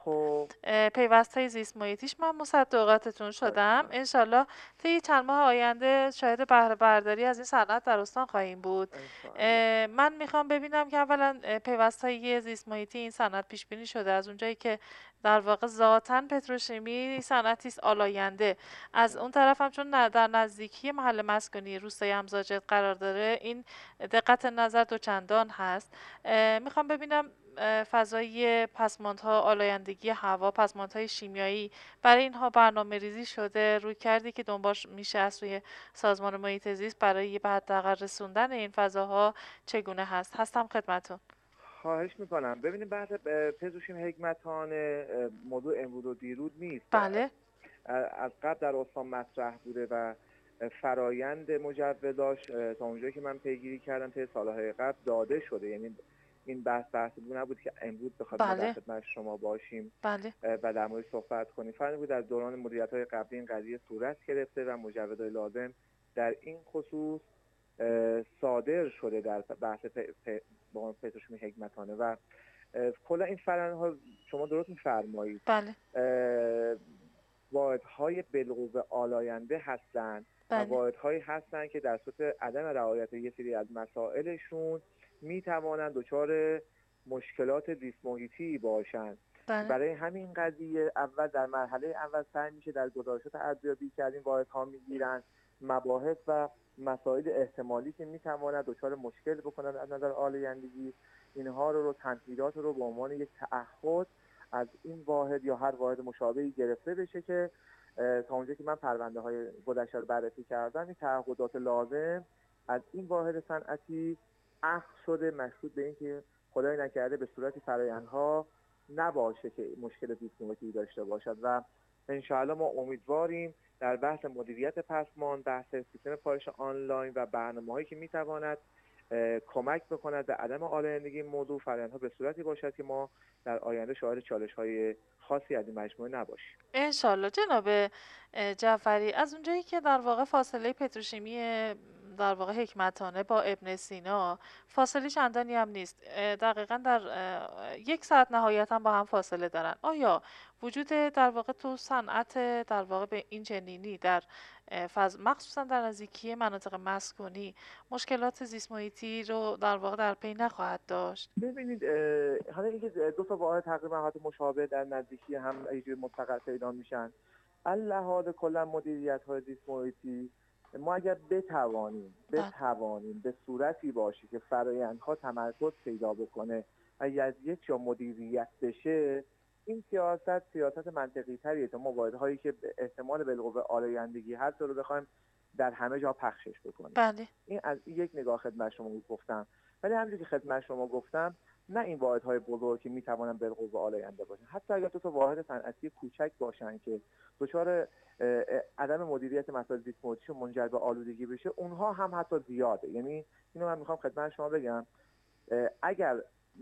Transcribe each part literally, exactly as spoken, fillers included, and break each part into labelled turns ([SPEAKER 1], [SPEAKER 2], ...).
[SPEAKER 1] خب
[SPEAKER 2] پیوست‌های زیست محیطیش. من مصدقاتتون
[SPEAKER 1] خواهش
[SPEAKER 2] شدم.
[SPEAKER 1] میکنم.
[SPEAKER 2] انشالله طی چند ماه آینده شاهد بهره برداری از این صنعت در استان خواهیم بود.
[SPEAKER 1] انشاءالله.
[SPEAKER 2] من میخوام ببینم که اولا پیوست‌های زیست محیطی این صنعت پیش بینی شده، از اونجایی که در واقع ذاتاً پتروشیمی صنعتی است آلاینده. از اون طرف هم چون نه- در نزدیکی محل مسکونی روستای امزاجت قرار داره، این دقت نظر دوچندان هست. میخوام ببینم اه، فضای پسماندها، آلایندگی هوا، پسماندهای شیمیایی، برای اینها برنامه ریزی شده؟ روی کردی که دنبال میشه از سوی سازمان محیط زیست برای به حداقل رسوندن این فضاها چگونه هست؟ هستم خدمتون.
[SPEAKER 1] خواهش میکنم. ببینید بحث اه، پتروشیم حکمتانه اه، موضوع امروز و دیروز نیست.
[SPEAKER 2] بله.
[SPEAKER 1] از قبل در استان مطرح بوده و فرایند مجوزاش تا اونجایی که من پیگیری کردم طی سالهای قبل داده شده. یعنی این بحث بحث بود نبود که امروز بخواد ما در
[SPEAKER 2] بله.
[SPEAKER 1] خدمت شما باشیم
[SPEAKER 2] بله.
[SPEAKER 1] و در مورد صحبت کنیم. فرض بود در دوران مدیریت‌های قبلی این قضیه صورت گرفته و مجوزهای لازم در این خصوص صادر شده در بحث پتروشیمی حکمتانه و کلا این فرآیندها شما درست می‌فرمایید.
[SPEAKER 2] بله.
[SPEAKER 1] واحدهای بالقوه آلاینده هستند و
[SPEAKER 2] بله.
[SPEAKER 1] واحدهایی هستند که در صورت عدم رعایت یک سری از مسائلشون میتوانند دچار مشکلات زیست محیطی باشند.
[SPEAKER 2] بله.
[SPEAKER 1] برای همین قضیه اول در مرحله اول سعی میشه در گزارشات ارزیابی که از این واحدها میگیرن مباحث و مسائل احتمالی که میتواند دچار مشکل بکنند از نظر آلایندگی، اینها رو رو تنفیذات رو به عنوان یک تعهد از این واحد یا هر واحد مشابهی گرفته بشه که تا اونجایی که من پرونده های گذشته رو بررسی کردم این تعهدات لازم از این واحد صنعتی اخذ شده، مشروط به اینکه خدای نکرده به صورت فرآیندها نباشه که مشکل زیست محیطی داشته باشد و انشاءالله ما امیدواریم در بحث مدیریت پسمان، بحث سیستم پایش آنلاین و برنامه‌هایی که میتواند کمک بکند به عدم آلایندگی موضوع فرآیندها به صورتی باشد که ما در آینده شاهد چالش‌های خاصی از این مجموعه نباشیم.
[SPEAKER 2] انشالله. جناب جعفری، از اونجایی که در واقع فاصله پتروشیمی در واقع حکمتانه با ابن سینا فاصله چندانی هم نیست، دقیقا در یک ساعت نهایتا با هم فاصله دارن، آیا وجود در واقع تو صنعت در واقع به این چنینی در فض... مخصوصا در نزدیکی مناطق مسکونی مشکلات زیست محیطی رو در واقع در پی نخواهد داشت؟
[SPEAKER 1] ببینید حالا اینکه دو تا واحد تقریبا حالت مشابه در نزدیکی هم یه مستقر پیدا میشن، لحاظ کلا مدیریت های زیست محیطی ما اگر بتوانیم بتوانیم به صورتی باشه که فرآیندها تمرکز پیدا بکنه و از یک جا مدیریت بشه، این سیاست سیاست منطقی تریه تا ما واحدهایی که احتمال بالقوه آلایندگی هست رو بخوایم در همه جا پخشش بکنیم.
[SPEAKER 2] بله.
[SPEAKER 1] این از یک نگاه خدمت شما گفتم. ولی همونجوری که خدمت شما گفتم نه این واحدهای بزرگ که میتوانن بالقوه آلاینده باشن، حتی اگر دو تا واحد صنعتی کوچک باشن که دچار عدم مدیریت مسائل زیست محیطی منجر به آلودگی بشه، اونها هم حتی زیاده. یعنی اینو من میخوام خدمت شما بگم اگر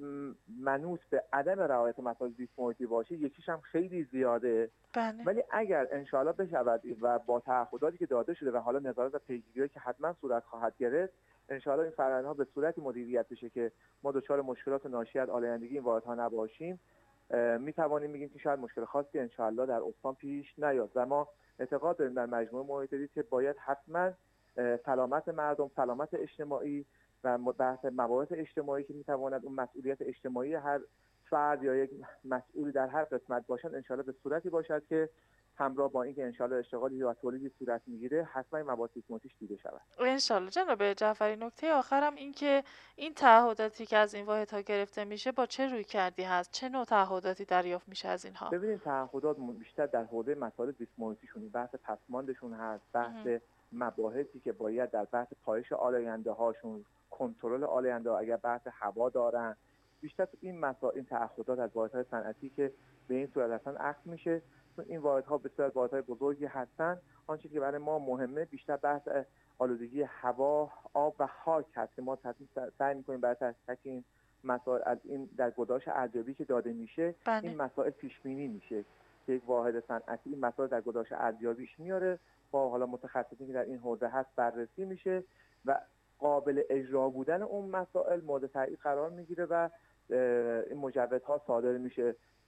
[SPEAKER 1] منوط به عدم رعایت مسائل زیست محیطی باشه یکیش هم خیلی زیاده.
[SPEAKER 2] بله.
[SPEAKER 1] ولی اگر انشاءالله بشود و با تعهداتی که داده شده و حالا نظارت و پیگیری که حتما صورت خواهد گرفت، انشاءالله این فرآیندها به صورتی مدیریت بشه که ما دچار مشکلات ناشی از آلایندگی این واحدها نباشیم، می توانیم بگیم که شاید مشکل خاصی انشاءالله در استان پیش نیاد و ما اعتقاد داریم در مجموعه محیط زیست که باید حتما سلامت مردم، سلامت اجتماعی و بحث مباحث اجتماعی که میتواند اون مسئولیت اجتماعی هر فرد یا یک مسئولی در هر قسمت باشد انشاءالله به صورتی باشد که همراه با اینکه انشاءالله اشتغالی یا تولیدی صورت میگیره حتما این مواد زیست محیطیش دیده شود.
[SPEAKER 2] انشالله. جناب جعفری، نکته آخرم این که این تعهداتی که از این واحدها گرفته میشه با چه روی کردی هست؟ چه نوع تعهداتی دریافت میشه از اینها؟
[SPEAKER 1] ببینید تعهدات بیشتر در حوزه مسائل زیست محیطیشون، بحث پسماندشون هست، بحث مباحثی که باید در بحث پایش آلاینده هاشون، کنترل آلاینده ها، اگر بحث هوا دارن، بیشتر این مسائل این تعهدات از واحدهای صنعتی که به این صورت اصلا اخذ میشه، چون این واحدها بسیار واحدهای بزرگی هستن. آنچه که برای ما مهمه بیشتر بحث آلودگی هوا، آب و خاک هست که ما سعی می‌کنیم برای تک این مسائل از این در گزارش ارزیابی که داده میشه
[SPEAKER 2] بله.
[SPEAKER 1] این مسائل پیش بینی میشه که یک واحد صنعتی این مسائل در گزارش ارزیابیش میاره، با حالا متخصصینی که در این حوزه هست بررسی میشه و قابل اجرا بودن اون مسائل مورد تایید قرار میگیره و این مجوزها صادر میشه.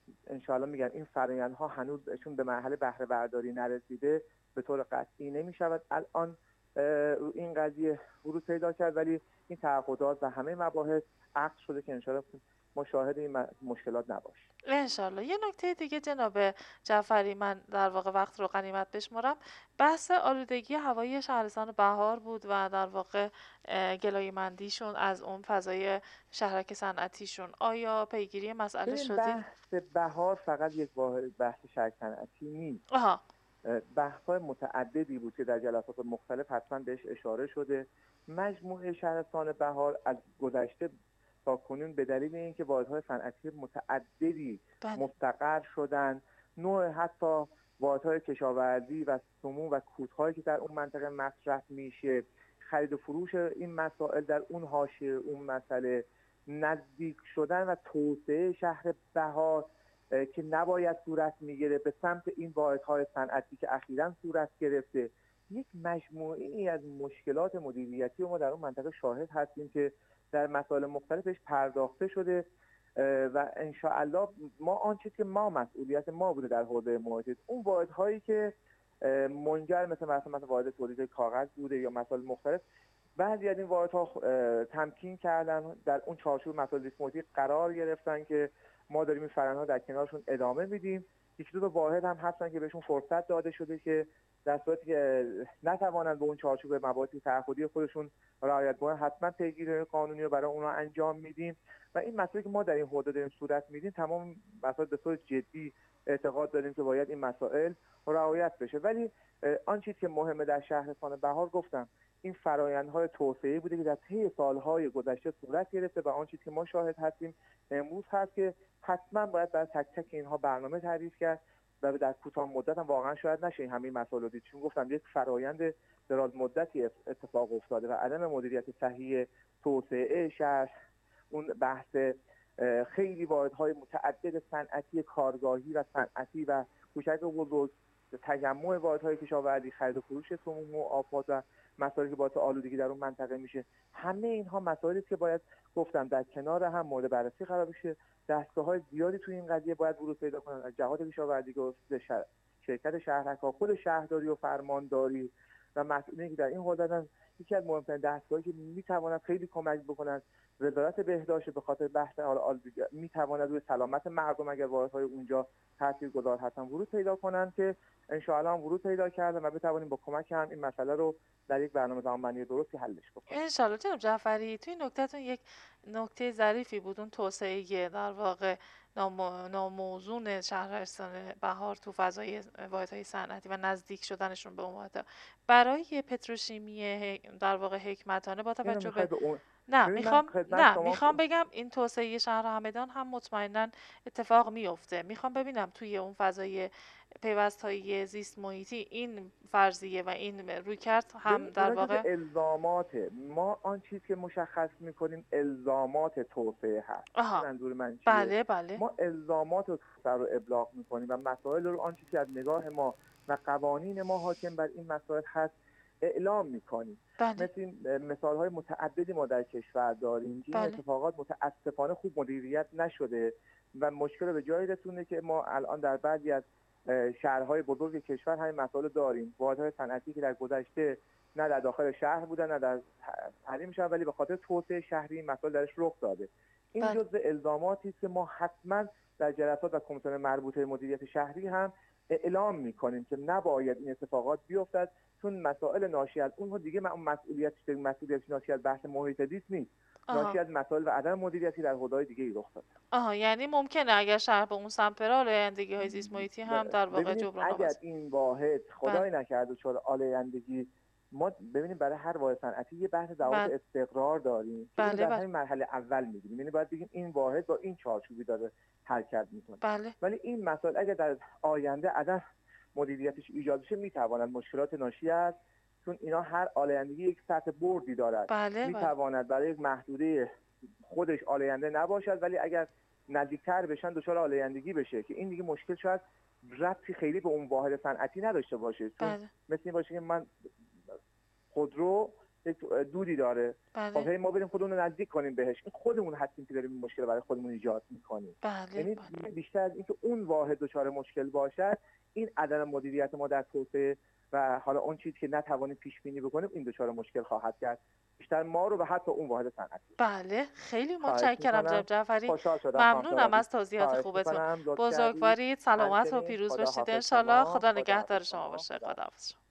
[SPEAKER 1] انشاءالله میگم این فرآیندها هنوزشون به مرحله بهره برداری نرسیده، به طور قطعی نمیشود الان رو این قضیه ورود پیدا کرد، ولی این تعهدات و همه مباحث عقد شده که انشاءالله مشاهده این مشکلات نباشه.
[SPEAKER 2] انشالله. یه نکته دیگه جناب جعفری، من در واقع وقت رو غنیمت بشمارم، بحث آلودگی هوایی شهرستان بهار بود و در واقع گلایه‌مندیشون از اون فضای شهرک صنعتیشون. آیا پیگیری مسئله شدید؟
[SPEAKER 1] بحث بهار فقط یک بحث شهرک صنعتی نیست.
[SPEAKER 2] آها.
[SPEAKER 1] بحث‌های متعددی بود که در جلسات مختلف حتما بهش اشاره شده. مجموعه شهرستان بهار از گذشته تا کنون به دلیل اینکه واحدهای صنعتی متعددی
[SPEAKER 2] بله.
[SPEAKER 1] مستقر شدن، نوع حتی واحدهای کشاورزی و سمو و کودهایی که در اون منطقه مصرف میشه، خرید و فروش این مسائل در اون حاشیه اون مسئله، نزدیک شدن و توسعه شهر بهار که نباید صورت میگیره به سمت این واحدهای صنعتی که اخیراً صورت گرفته، یک مجموعه ای از مشکلات مدیریتی و ما در اون منطقه شاهد هستیم که در مسائل مختلفش پرداخته شده و انشاءالله ما آنچه که ما مسئولیت ما بوده در حوزه محیط، اون واحدهایی که منجر مثل مثلا مثلا واحد تولید کاغذ بوده یا مسائل مختلف، بعضی از این واحدها تمکین کردن در اون چارچوب مسائل زیست محیطی قرار گرفتن که ما داریم این فرآیندها در کنارشون ادامه میدیم. یک دو تا واحد هم هستن که بهشون فرصت داده شده که در صورتی که نتوانند به اون چارچوب مبادی تعهدی خودشون رعایت کنن، حتما پیگیری قانونی رو برای اونها انجام میدیم و این مسائلی که ما در این حوزه داریم صورت میدیم، تمام مسائل به صورت جدی اعتقاد داریم که باید این مسائل رعایت بشه. ولی آن چیزی که مهمه در شهرستان بهار، گفتم این فرآیندهای توسعه بوده که در طی سالهای گذشته صورت گرفته و آن چیزی که ما شاهد هستیم امروز هست که حتما باید برای تک تک اینها برنامه تعریف کرد و در کوتاه مدت هم واقعا شاید نشه همین مسائل رو دید، چون گفتم یک فرآیند دراز مدتی اتفاق افتاده و عدم مدیریت صحیح توسعه شهر، اون بحث خیلی واحدهای متعدد صنعتی کارگاهی و صنعتی و کوچک و بزرگ، تجمع واحدهای کشاورزی، خرید و فروش سموم و آفات و مسائلی که باعث آلودگی در اون منطقه میشه، همه اینها مسائلی که باید گفتم در کنار هم مورد بررسی قرار بشه. دستگاه‌های زیادی توی این قضیه باید ورود پیدا کنن، از جهات کشاورزی، شر... شرکت شهرک‌ها، خود شهرداری و فرمانداری و مسئولین که در این حوزه هستن. یکی از مهمترین دستگاهی که میتواند خیلی کمک بکنن وزارت بهداشت، به خاطر بحث آلودگی میتواند روی سلامت مردم اگر واحدهای اونجا تاثیرگذار هستن ورود پیدا کنن که ان شاء الله هم ورود پیدا کردن و بتوانیم با کمک هم این مسئله رو در یک برنامه زمانبندی درستی حلش بکنیم
[SPEAKER 2] ان شاء الله. جناب جعفری، توی نکتهتون یک نکته ظریفی بود، اون توسعه در واقع ناموزون شهرستان بهار تو فضای واحدهای صنعتی و نزدیک شدنشون به اون واحدها برای پتروشیمی در واقع حکمتانه با توجه به نه میخوام نه میخوام بگم این توسعه شهر همدان هم مطمئنا اتفاق میفته. میخوام ببینم توی اون فضای پیوست‌های زیست محیطی این فرضیه و این رویکرد هم در واقع
[SPEAKER 1] الزامات ما، آن چیزی که مشخص میکنیم الزامات توسعه هست. منظور من چیه؟
[SPEAKER 2] بله بله.
[SPEAKER 1] ما الزامات توسعه رو ابلاغ میکنیم و مسائل رو آن چیزی که از نگاه ما و قوانین ما حاکم بر این مسائل هست اعلام میکنیم.
[SPEAKER 2] بله.
[SPEAKER 1] مثل مثالهای متعددی ما در کشور داریم که این
[SPEAKER 2] بله.
[SPEAKER 1] اتفاقات متاسفانه خوب مدیریت نشده و مشکل به جایی رسونده که ما الان در بعضی از شهرهای بزرگ کشور همین مسائل داریم. واحدهای صنعتی که در گذشته نه در داخل شهر بودن نه در حریم شهر، ولی به خاطر توسعه شهری این مسائل درش رخ داده. این
[SPEAKER 2] بله.
[SPEAKER 1] جزء الزاماتی است که ما حتما در جلسات و کمیسیون مربوطه مدیریت شهری هم اعلام میکنیم که نباید این اتفاقات بیفتد، چون مسائل ناشی از اونها دیگه مسئولیت مسئولیت ناشی از بحث محیط زیست نیست، ناشی از مسائل و عدم مدیریتی در حوزه‌های دیگه ای رخ داده.
[SPEAKER 2] آها، یعنی ممکنه اگر شهر به اون سمت بره آلایندگی‌های زیست محیطی هم در واقع جبران
[SPEAKER 1] اگر این واحد خدای نکرده چون آلایندگی، ما ببینیم برای هر واحد صنعتی یه بحث ضوابط استقرار داریم که
[SPEAKER 2] بله
[SPEAKER 1] در
[SPEAKER 2] بله.
[SPEAKER 1] همین مرحله اول میگیم، یعنی باید بگیم این واحد با این چارچوبی داره حرکت میکنه.
[SPEAKER 2] بله.
[SPEAKER 1] ولی این مسائل اگر در آینده عدم مدیریتش ایجاد بشه میتواند مشکلات ناشی از، چون اینا هر آلایندگی یک سطح بردی دارد.
[SPEAKER 2] بله
[SPEAKER 1] میتواند برای یک محدوده خودش آلاینده نباشد، ولی اگر نزدیکتر بشن دچار آلایندگی بشه که این دیگه مشکل شاید ربطی خیلی به اون واحد صنعتی نداشته باشه. چون
[SPEAKER 2] بله.
[SPEAKER 1] مثل این باشه که من خودرو یک دودی داره. خب
[SPEAKER 2] بله
[SPEAKER 1] هی ما بریم خودمون رو نزدیک کنیم بهش، این خودمون هستیم که داریم این مشکل برای خودمون ایجاد میکنیم.
[SPEAKER 2] بله
[SPEAKER 1] یعنی
[SPEAKER 2] بله
[SPEAKER 1] بیشتر از اینکه اون واحد دچار مشکل باشد، این عدم مدیریت ما در توسعه و حالا اون چیزی که نتوانیم پیش بینی بکنیم، این دچار مشکل خواهد کرد، بیشتر ما رو و حتی اون واحد صنعتی.
[SPEAKER 2] بله خیلی
[SPEAKER 1] خواهش
[SPEAKER 2] متشکرم جناب
[SPEAKER 1] میکنم،
[SPEAKER 2] جعفری.
[SPEAKER 1] خوشحال شدم خانم
[SPEAKER 2] ممنونم
[SPEAKER 1] ترابی.
[SPEAKER 2] از توضیحات
[SPEAKER 1] خواهش
[SPEAKER 2] خوبتون.
[SPEAKER 1] میکنم، لطف کردید.
[SPEAKER 2] بزرگوارید، سلامت و
[SPEAKER 1] همچنین،
[SPEAKER 2] پیروز
[SPEAKER 1] خدا
[SPEAKER 2] باشید
[SPEAKER 1] حافظ
[SPEAKER 2] انشالله.
[SPEAKER 1] شما،
[SPEAKER 2] خدا
[SPEAKER 1] خدا
[SPEAKER 2] نگهدار
[SPEAKER 1] حافظ
[SPEAKER 2] شما
[SPEAKER 1] شما،
[SPEAKER 2] باشه.
[SPEAKER 1] خدا حافظ.
[SPEAKER 2] خداحافظ.